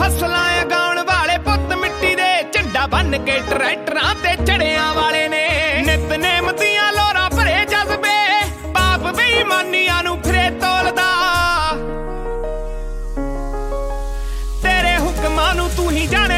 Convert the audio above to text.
ਫਸਲਾਂ ਉਗਾਉਣ ਵਾਲੇ ਪੁੱਤ ਮਿੱਟੀ ਦੇ ਝੰਡਾ ਬੰਨ ਕੇ ਟਰੈਕਟਰਾਂ ਤੇ ਚੜਿਆਂ ਵਾਲੇ ਨੇ। ਨਿਤਨੇਮ ਦੀਆਂ ਲੋਰਾਂ ਭਰੇ ਜਜ਼ਬੇ ਪਾਪ ਬੇਈਮਾਨੀਆਂ ਨੂੰ ਫਿਰੇ ਤੋਲਦਾ। ਤੇਰੇ ਹੁਕਮਾਂ ਨੂੰ ਤੂੰ ਹੀ ਜਾਣ